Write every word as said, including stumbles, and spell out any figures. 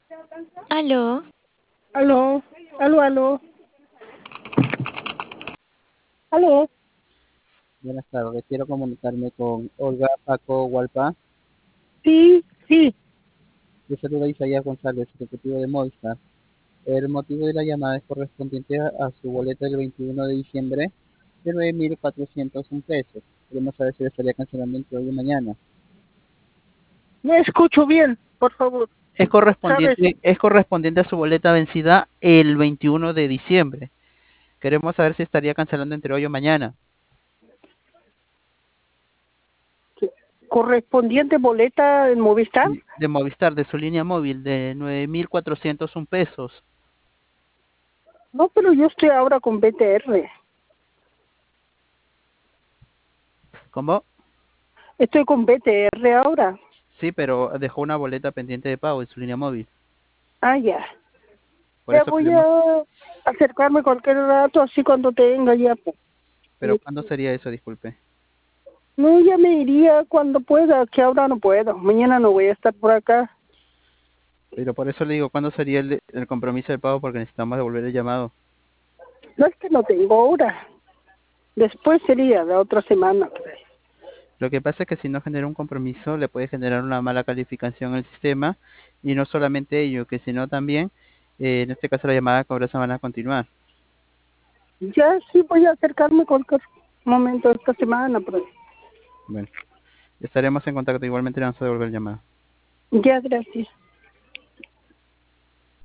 Aló, Aló, aló, aló, aló. Buenas tardes, quiero comunicarme con Olga Paco Hualpa. Sí, sí, Yo saludo a Isaías González, ejecutivo de Movistar. El motivo de la llamada es correspondiente a, a su boleta del veintiuno de diciembre de nueve mil cuatrocientos un pesos. Queremos saber si le estaría cancelando entre hoy y mañana. me escucho bien, por favor. Es ¿Sabes? correspondiente, es correspondiente a su boleta vencida el veintiuno de diciembre. Queremos saber si estaría cancelando entre hoy o mañana. Correspondiente boleta en Movistar. Sí, de Movistar, de su línea móvil, de nueve mil cuatrocientos un pesos. No, pero yo estoy ahora con B T R. ¿Cómo? Estoy con B T R ahora. Sí, pero dejó una boleta pendiente de pago en su línea móvil. Ah, ya. Por Ya eso voy queremos. a acercarme cualquier rato, así cuando tenga ya, pues. Pero ¿cuándo sería eso? Disculpe. No, ya me iría cuando pueda, que ahora no puedo. Mañana no voy a estar por acá. Pero por eso le digo, ¿cuándo sería el, el compromiso del pago? Porque necesitamos devolver el llamado. No es que no tengo hora. Después sería la otra semana, pues. Lo que pasa es que si no genera un compromiso, le puede generar una mala calificación al sistema. Y no solamente ello, que sino también, eh, en este caso, la llamada cobra van a continuar. Ya sí voy a acercarme cualquier momento esta semana, pues. Bueno, estaremos en contacto. Igualmente le vamos a devolver el llamado. Ya, gracias.